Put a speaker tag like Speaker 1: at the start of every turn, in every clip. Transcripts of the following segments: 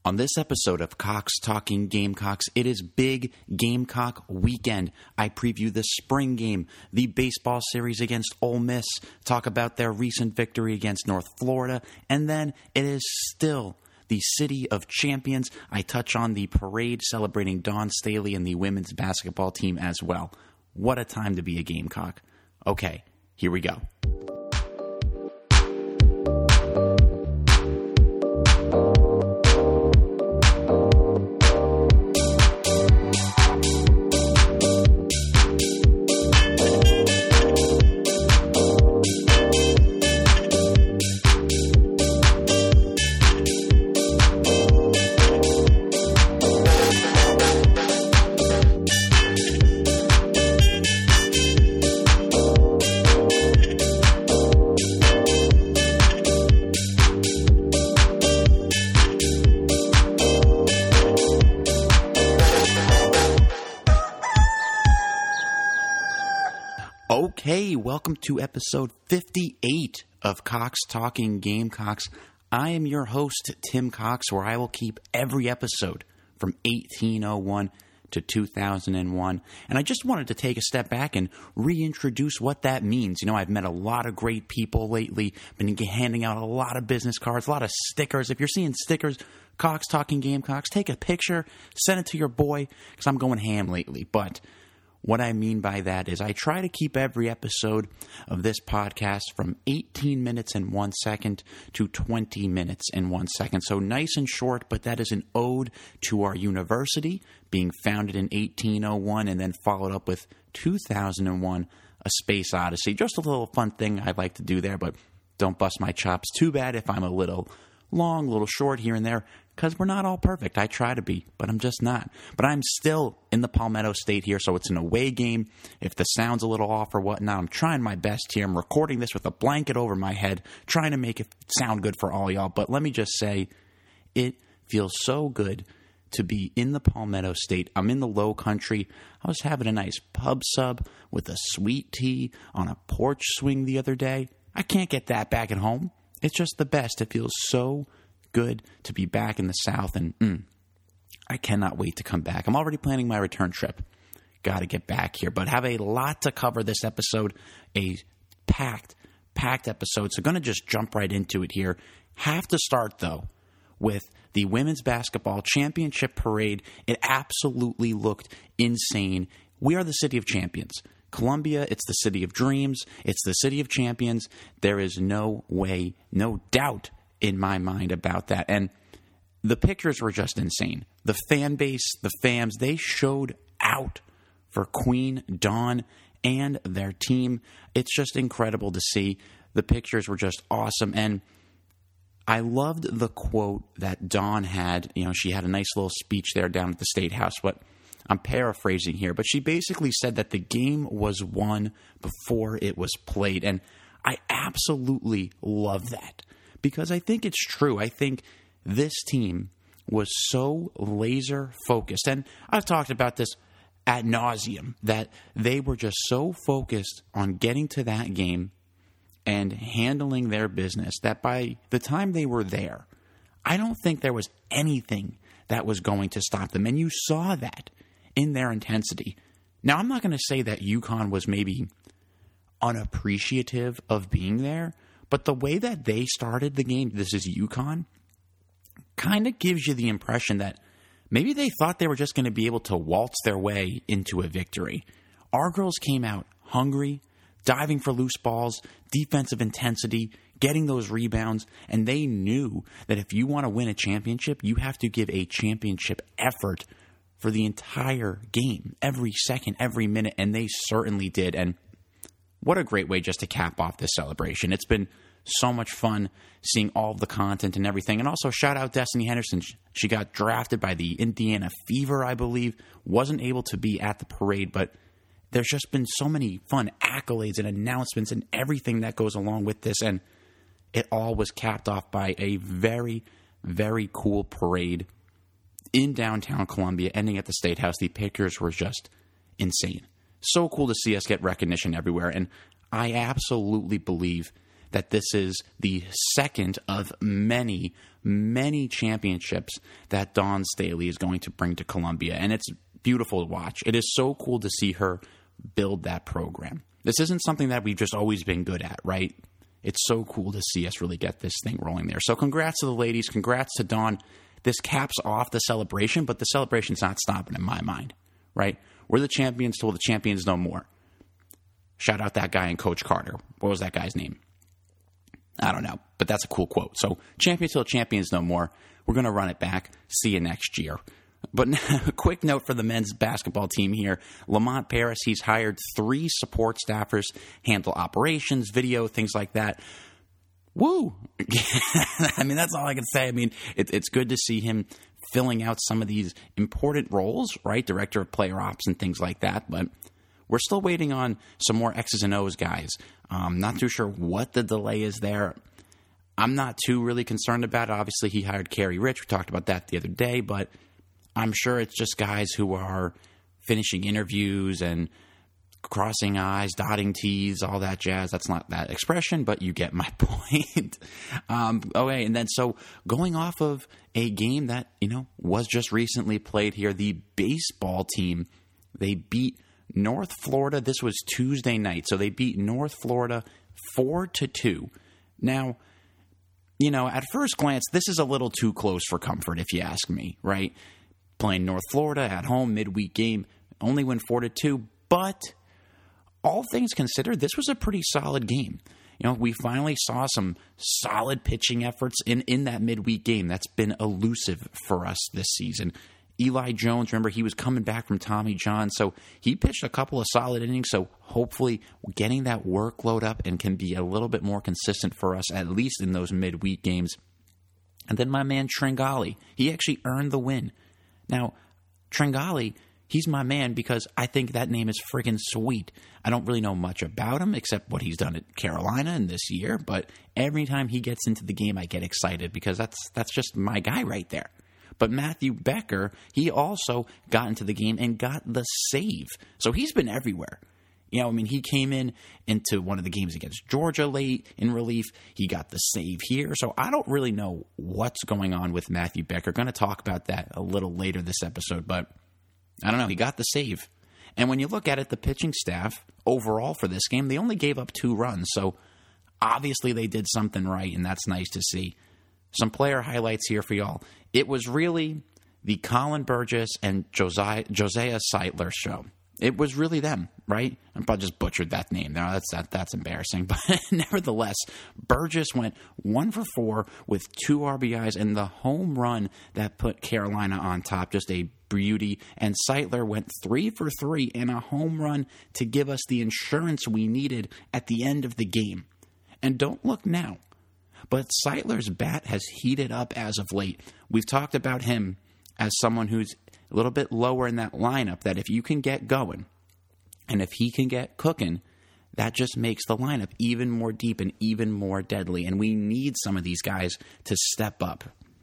Speaker 1: On this episode of Cox Talking Gamecocks, it is Big Gamecock Weekend. I preview the spring game, the baseball series against Ole Miss, talk about their recent victory against North Florida, and then it is still the City of Champions. I touch on the parade celebrating Dawn Staley and the women's basketball team as well. What a time to be a Gamecock. Okay, here we go. Okay, welcome to episode 58 of Cox Talking Gamecocks. I am your host, Tim Cox, where I will keep every episode from 1801 to 2001. And I just wanted to take a step back and reintroduce what that means. You know, I've met a lot of great people lately, been handing out a lot of business cards, a lot of stickers. If you're seeing stickers, Cox Talking Gamecocks, take a picture, send it to your boy, because I'm going ham lately. But what I mean by that is I try to keep every episode of this podcast from 18 minutes and 1 second to 20 minutes and 1 second. So nice and short, but that is an ode to our university being founded in 1801 and then followed up with 2001, A Space Odyssey. Just a little fun thing I like to do there, but don't bust my chops too bad if I'm a little long, a little short here and there, because we're not all perfect. I try to be, but I'm just not. But I'm still in the Palmetto State here, so it's an away game. If the sound's a little off or whatnot, I'm trying my best here. I'm recording this with a blanket over my head, trying to make it sound good for all y'all. But let me just say, it feels so good to be in the Palmetto State. I'm in the low country. I was having a nice pub sub with a sweet tea on a porch swing the other day. I can't get that back at home. It's just the best. It feels so good to be back in the South, and I cannot wait to come back. I'm already planning my return trip. Got to get back here, but have a lot to cover this episode, a packed episode, so going to just jump right into it here. Have to start, though, with the Women's Basketball Championship Parade. It absolutely looked insane. We are the City of Champions. Columbia, it's the City of Dreams. It's the City of Champions. There is no way, no doubt in my mind about that. And the pictures were just insane. The fan base, the fams, they showed out for Queen Dawn and their team. It's just incredible to see. The pictures were just awesome. And I loved the quote that Dawn had. You know, she had a nice little speech there down at the State House, but I'm paraphrasing here. But she basically said that the game was won before it was played. And I absolutely love that, because I think it's true. I think this team was so laser focused, and I've talked about this ad nauseum, that they were just so focused on getting to that game and handling their business that by the time they were there, I don't think there was anything that was going to stop them. And you saw that in their intensity. Now, I'm not going to say that UConn was maybe unappreciative of being there, but the way that they started the game, this is UConn, kind of gives you the impression that maybe they thought they were just going to be able to waltz their way into a victory. Our girls came out hungry, diving for loose balls, defensive intensity, getting those rebounds, and they knew that if you want to win a championship, you have to give a championship effort for the entire game, every second, every minute, and they certainly did. And what a great way just to cap off this celebration. It's been so much fun seeing all of the content and everything. And also shout out Destiny Henderson. She got drafted by the Indiana Fever, I believe. Wasn't able to be at the parade, but there's just been so many fun accolades and announcements and everything that goes along with this. And it all was capped off by a very, very cool parade in downtown Columbia, ending at the State House. The pictures were just insane. So cool to see us get recognition everywhere. And I absolutely believe that this is the second of many, many championships that Dawn Staley is going to bring to Columbia. And it's beautiful to watch. It is so cool to see her build that program. This isn't something that we've just always been good at, right? It's so cool to see us really get this thing rolling there. So congrats to the ladies. Congrats to Dawn. This caps off the celebration, but the celebration's not stopping in my mind, right? We're the champions till the champions no more. Shout out that guy and Coach Carter. What was that guy's name? I don't know, but that's a cool quote. So champions till champions no more. We're going to run it back. See you next year. But a quick note for the men's basketball team here. Lamont Paris, he's hired 3 support staffers, handle operations, video, things like that. Woo! I mean, that's all I can say. I mean, it's good to see him filling out some of these important roles, right? Director of player ops and things like that. But we're still waiting on some more X's and O's guys. Not too sure what the delay is there. I'm not too really concerned about it. Obviously, he hired Kerry Rich. We talked about that the other day, but I'm sure it's just guys who are finishing interviews and crossing I's, dotting T's, all that jazz. That's not that expression, but you get my point. Okay, and then so going off of a game that, was just recently played here, the baseball team, they beat North Florida. This was Tuesday night, so they beat North Florida 4-2. Now, at first glance, this is a little too close for comfort, if you ask me, right? Playing North Florida at home, midweek game, only win 4-2. But all things considered, this was a pretty solid game. We finally saw some solid pitching efforts in that midweek game. That's been elusive for us this season. Eli Jones, remember, he was coming back from Tommy John, so he pitched a couple of solid innings. So hopefully getting that workload up and can be a little bit more consistent for us, at least in those midweek games. And then my man Tringali, he actually earned the win. Now, Tringali, he's my man because I think that name is friggin' sweet. I don't really know much about him except what he's done at Carolina and this year, but every time he gets into the game, I get excited because that's just my guy right there. But Matthew Becker, he also got into the game and got the save. So he's been everywhere. He came into one of the games against Georgia late in relief. He got the save here. So I don't really know what's going on with Matthew Becker. Going to talk about that a little later this episode, but I don't know. He got the save. And when you look at it, the pitching staff overall for this game, they only gave up 2 runs. So obviously they did something right, and that's nice to see. Some player highlights here for y'all. It was really the Colin Burgess and Josiah Seidler show. It was really them, right? I just butchered that name. Now that's embarrassing. But nevertheless, Burgess went 1 for 4 with 2 RBIs and the home run that put Carolina on top. Just a beauty. And Seidler went 3 for 3 and a home run to give us the insurance we needed at the end of the game. And don't look now, but Seidler's bat has heated up as of late. We've talked about him as someone who's a little bit lower in that lineup, that if you can get going and if he can get cooking, that just makes the lineup even more deep and even more deadly. And we need some of these guys to step up.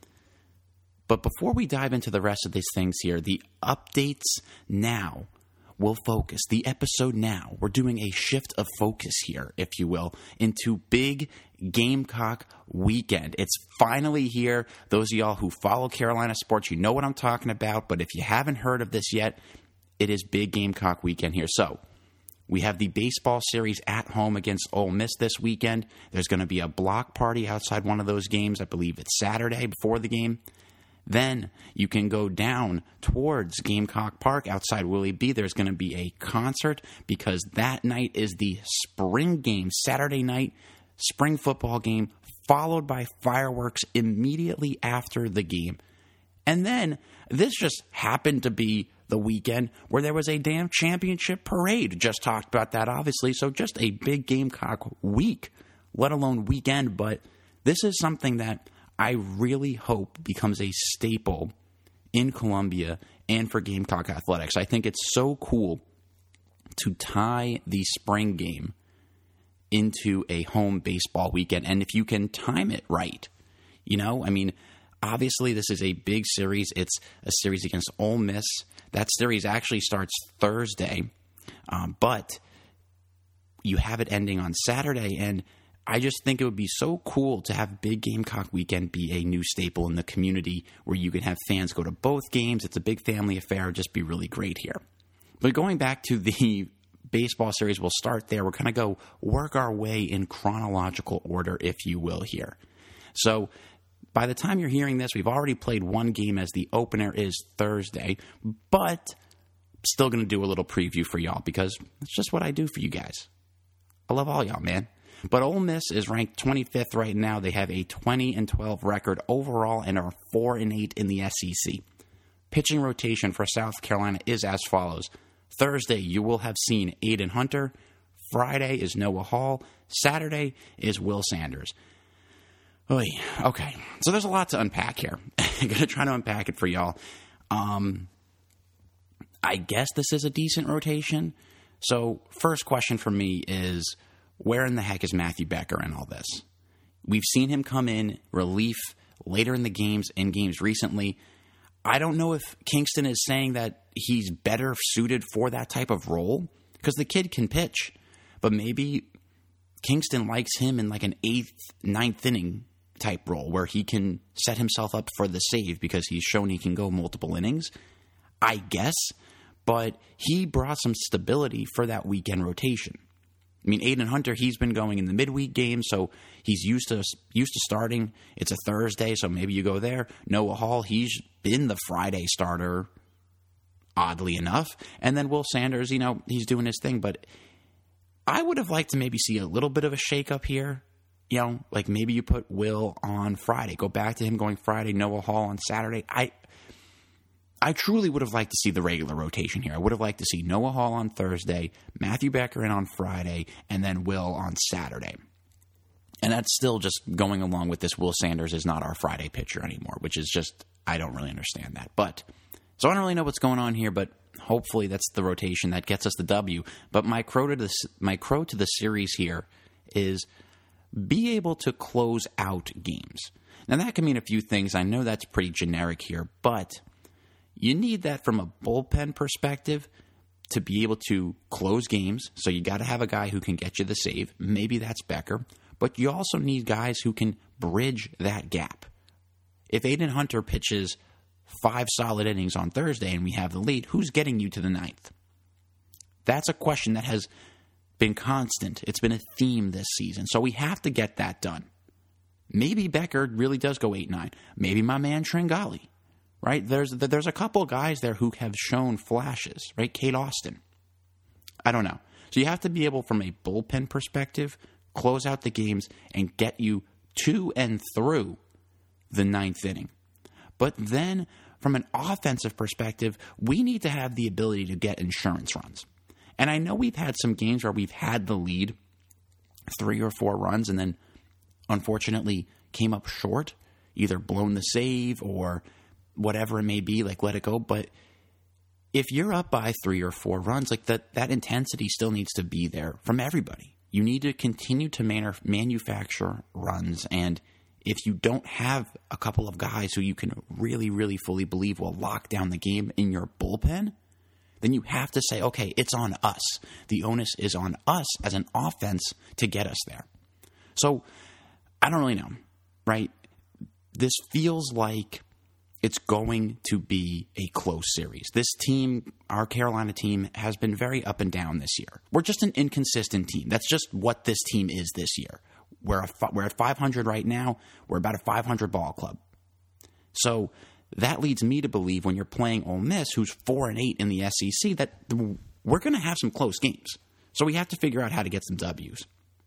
Speaker 1: But before we dive into the rest of these things here, the updates now will focus. The episode now, we're doing a shift of focus here, if you will, into big Gamecock weekend. It's finally here. Those of y'all who follow Carolina sports, you know what I'm talking about. But if you haven't heard of this yet, it is big Gamecock weekend here. So we have the baseball series at home against Ole Miss this weekend. There's going to be a block party outside one of those games. I believe it's Saturday before the game. Then you can go down towards Gamecock Park outside Willie B. There's going to be a concert because that night is the spring game, Saturday night, spring football game, followed by fireworks immediately after the game. And then this just happened to be the weekend where there was a damn championship parade. Just talked about that, obviously. So just a big Gamecock week, let alone weekend. But this is something that I really hope becomes a staple in Columbia and for Gamecock Athletics. I think it's so cool to tie the spring game into a home baseball weekend. And if you can time it right, obviously this is a big series. It's a series against Ole Miss. That series actually starts Thursday, but you have it ending on Saturday. And I just think it would be so cool to have Big Gamecock Weekend be a new staple in the community where you can have fans go to both games. It's a big family affair. It'd just be really great here. But going back to the baseball series, we'll start there. We're going to go work our way in chronological order, if you will, here. So by the time you're hearing this, we've already played one game as the opener is Thursday, but still going to do a little preview for y'all because it's just what I do for you guys. I love all y'all, man. But Ole Miss is ranked 25th right now. They have a 20-12 record overall and are 4-8 in the SEC. Pitching rotation for South Carolina is as follows. Thursday, you will have seen Aiden Hunter. Friday is Noah Hall. Saturday is Will Sanders. Oy, okay, so there's a lot to unpack here. I'm going to try to unpack it for y'all. I guess this is a decent rotation. So first question for me is, where in the heck is Matthew Becker in all this? We've seen him come in relief later in the games, in games recently. I don't know if Kingston is saying that he's better suited for that type of role, because the kid can pitch, but maybe Kingston likes him in like an 8th, 9th inning type role where he can set himself up for the save because he's shown he can go multiple innings, I guess, but he brought some stability for that weekend rotation. I mean, Aiden Hunter, he's been going in the midweek game, so he's used to starting. It's a Thursday, so maybe you go there. Noah Hall, he's been the Friday starter, oddly enough. And then Will Sanders, he's doing his thing. But I would have liked to maybe see a little bit of a shakeup here. Like maybe you put Will on Friday. Go back to him going Friday, Noah Hall on Saturday. I truly would have liked to see the regular rotation here. I would have liked to see Noah Hall on Thursday, Matthew Becker in on Friday, and then Will on Saturday. And that's still just going along with this. Will Sanders is not our Friday pitcher anymore, which is just, I don't really understand that. So I don't really know what's going on here, but hopefully that's the rotation that gets us the W. But my crow to the series here is be able to close out games. Now that can mean a few things. I know that's pretty generic here, but you need that from a bullpen perspective to be able to close games. So you got to have a guy who can get you the save. Maybe that's Becker. But you also need guys who can bridge that gap. If Aiden Hunter pitches 5 solid innings on Thursday and we have the lead, who's getting you to the 9th? That's a question that has been constant. It's been a theme this season. So we have to get that done. Maybe Becker really does go 8-9. Maybe my man Tringali. Right? There's a couple guys there who have shown flashes, right? Kate Austin. I don't know. So you have to be able, from a bullpen perspective, close out the games and get you to and through the 9th inning. But then, from an offensive perspective, we need to have the ability to get insurance runs. And I know we've had some games where we've had the lead 3 or 4 runs and then, unfortunately, came up short, either blown the save or whatever it may be, like let it go. But if you're up by 3 or 4 runs, like that intensity still needs to be there from everybody. You need to continue to manufacture runs. And if you don't have a couple of guys who you can really, really fully believe will lock down the game in your bullpen, then you have to say, okay, it's on us. The onus is on us as an offense to get us there. So I don't really know, right? This feels like it's going to be a close series. This team, our Carolina team, has been very up and down this year. We're just an inconsistent team. That's just what this team is this year. We're at 500 right now. We're about a 500 ball club. So that leads me to believe when you're playing Ole Miss, who's 4-8 in the SEC, that we're going to have some close games. So we have to figure out how to get some W's.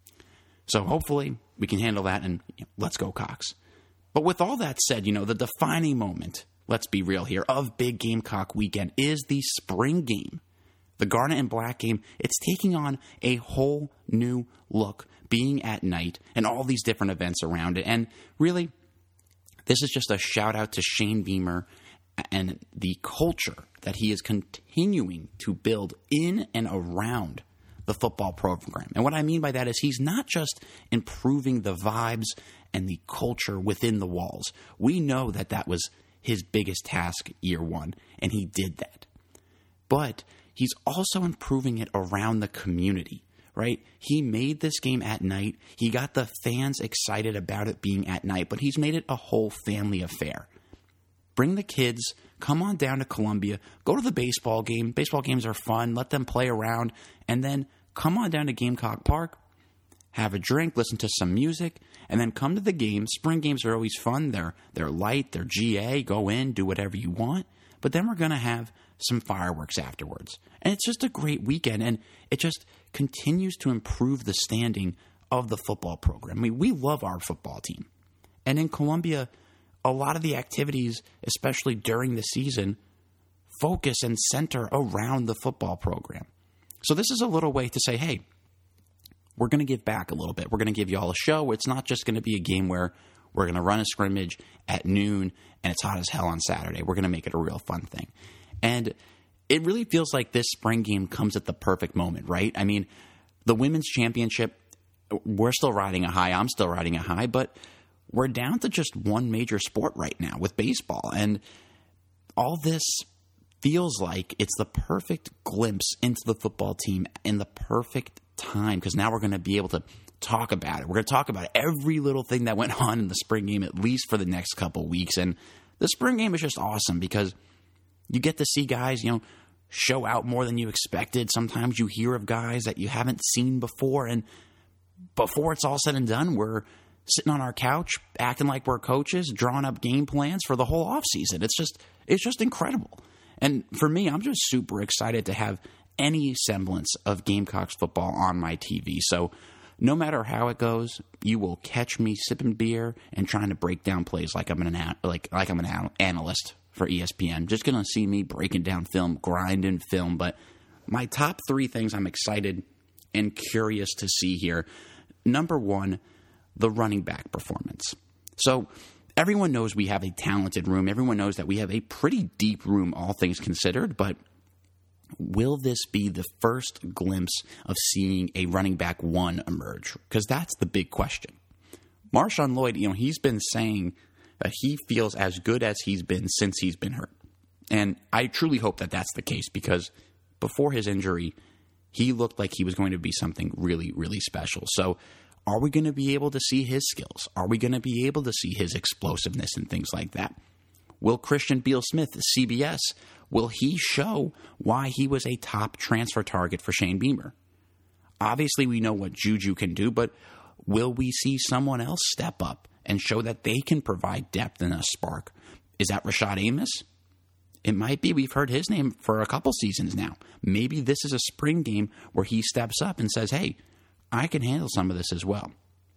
Speaker 1: So hopefully we can handle that, and let's go Cox. But with all that said, the defining moment, let's be real here, of Big Gamecock Weekend is the spring game. The Garnet and Black game, it's taking on a whole new look, being at night, and all these different events around it. And really, this is just a shout out to Shane Beamer and the culture that he is continuing to build in and around the football program. And what I mean by that is he's not just improving the vibes and the culture within the walls. We know that was his biggest task year one, and he did that. But he's also improving it around the community, right? He made this game at night. He got the fans excited about it being at night, but he's made it a whole family affair. Bring the kids, come on down to Columbia, go to the baseball game. Baseball games are fun. Let them play around, and then come on down to Gamecock Park, have a drink, listen to some music, and then come to the game. Spring games are always fun. They're light. They're GA. Go in, do whatever you want. But then we're going to have some fireworks afterwards. And it's just a great weekend, and it just continues to improve the standing of the football program. I mean, we love our football team. And in Columbia, a lot of the activities, especially during the season, focus and center around the football program. So this is a little way to say, hey, we're going to give back a little bit. We're going to give you all a show. It's not just going to be a game where we're going to run a scrimmage at noon and it's hot as hell on Saturday. We're going to make it a real fun thing. And it really feels like this spring game comes at the perfect moment, right? I mean, the women's championship, we're still riding a high. I'm still riding a high, but we're down to just one major sport right now with baseball. And all this feels like it's the perfect glimpse into the football team in the perfect time, because now we're going to be able to talk about it. We're going to talk about every little thing that went on in the spring game, at least for the next couple weeks. And the spring game is just awesome because you get to see guys, show out more than you expected. Sometimes you hear of guys that you haven't seen before. And before it's all said and done, we're sitting on our couch, acting like we're coaches, drawing up game plans for the whole offseason. It's just incredible. And for me, I'm just super excited to have any semblance of Gamecocks football on my TV. So no matter how it goes, you will catch me sipping beer and trying to break down plays like I'm an analyst for ESPN. Just going to see me breaking down film, grinding film. But my top three things I'm excited and curious to see here. Number one, the running back performance. So everyone knows we have a talented room. Everyone knows that we have a pretty deep room, all things considered. But will this be the first glimpse of seeing a running back one emerge? Because that's the big question. Marshawn Lloyd, he's been saying that he feels as good as he's been since he's been hurt. And I truly hope that that's the case, because before his injury, he looked like he was going to be something really, really special. So are we going to be able to see his skills? Are we going to be able to see his explosiveness and things like that? Will Christian Beal-Smith, CBS, will he show why he was a top transfer target for Shane Beamer? Obviously, we know what Juju can do, but will we see someone else step up and show that they can provide depth and a spark? Is that Rashad Amos? It might be. We've heard his name for a couple seasons now. Maybe this is a spring game where he steps up and says, hey, I can handle some of this as well.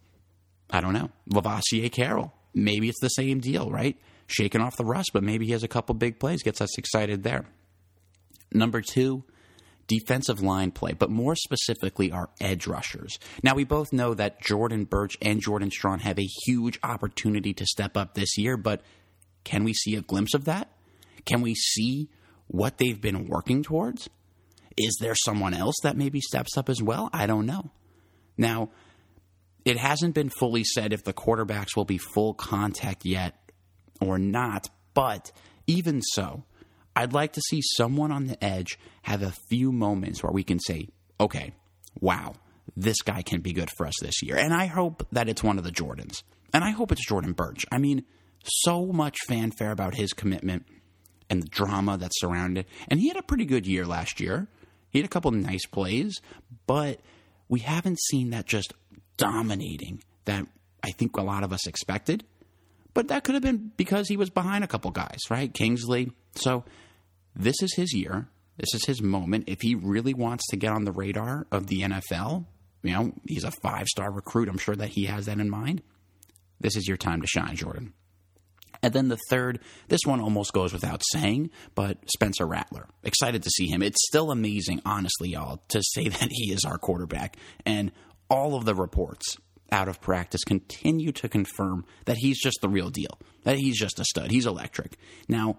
Speaker 1: I don't know. Lavassier Carroll. Maybe it's the same deal, right? Shaking off the rust, but maybe he has a couple big plays, gets us excited there. Number two, defensive line play, but more specifically our edge rushers. Now, we both know that Jordan Burch and Jordan Strawn have a huge opportunity to step up this year, but can we see a glimpse of that? Can we see what they've been working towards? Is there someone else that maybe steps up as well? I don't know. Now, it hasn't been fully said if the quarterbacks will be full contact yet or not, but even so, I'd like to see someone on the edge have a few moments where we can say, okay, wow, this guy can be good for us this year. And I hope that it's one of the Jordans. And I hope it's Jordan Burch. I mean, so much fanfare about his commitment and the drama that surrounded it. And he had a pretty good year last year. He had a couple of nice plays, but we haven't seen that just dominating that I think a lot of us expected. But that could have been because he was behind a couple guys, right? Kingsley. So this is his year. This is his moment. If he really wants to get on the radar of the NFL, he's a 5-star recruit. I'm sure that he has that in mind. This is your time to shine, Jordan. And then the third, this one almost goes without saying, but Spencer Rattler. Excited to see him. It's still amazing, honestly, y'all, to say that he is our quarterback. And all of the reports out of practice continue to confirm that he's just the real deal, that he's just a stud. He's electric. Now,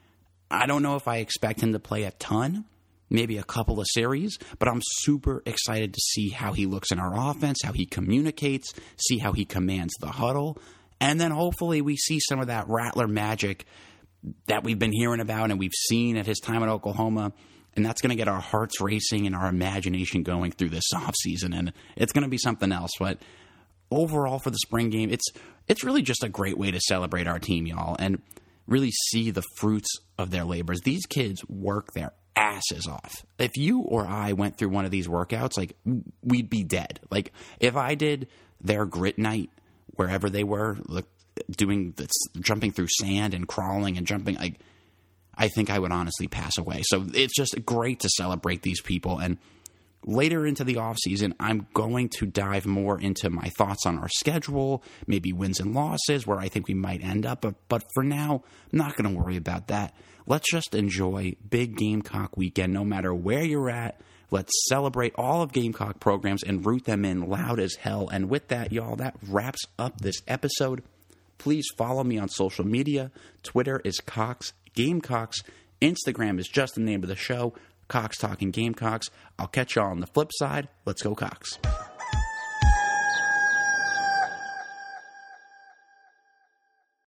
Speaker 1: I don't know if I expect him to play a ton, maybe a couple of series, but I'm super excited to see how he looks in our offense, how he communicates, see how he commands the huddle, and then hopefully we see some of that Rattler magic that we've been hearing about and we've seen at his time at Oklahoma And that's going to get our hearts racing and our imagination going through this offseason. And it's going to be something else. But overall for the spring game, it's really just a great way to celebrate our team, y'all, and really see the fruits of their labors. These kids work their asses off. If you or I went through one of these workouts, like, we'd be dead. Like, if I did their grit night wherever they were, like, doing this, jumping through sand and crawling and jumping, I think I would honestly pass away. So it's just great to celebrate these people. And later into the offseason, I'm going to dive more into my thoughts on our schedule, maybe wins and losses, where I think we might end up. But for now, I'm not going to worry about that. Let's just enjoy Big Gamecock Weekend no matter where you're at. Let's celebrate all of Gamecock programs and root them in loud as hell. And with that, y'all, that wraps up this episode. Please follow me on social media. Twitter is Cox Gamecocks. Instagram is just the name of the show, Cox Talking Gamecocks. I'll catch y'all on the flip side. Let's go, Cox.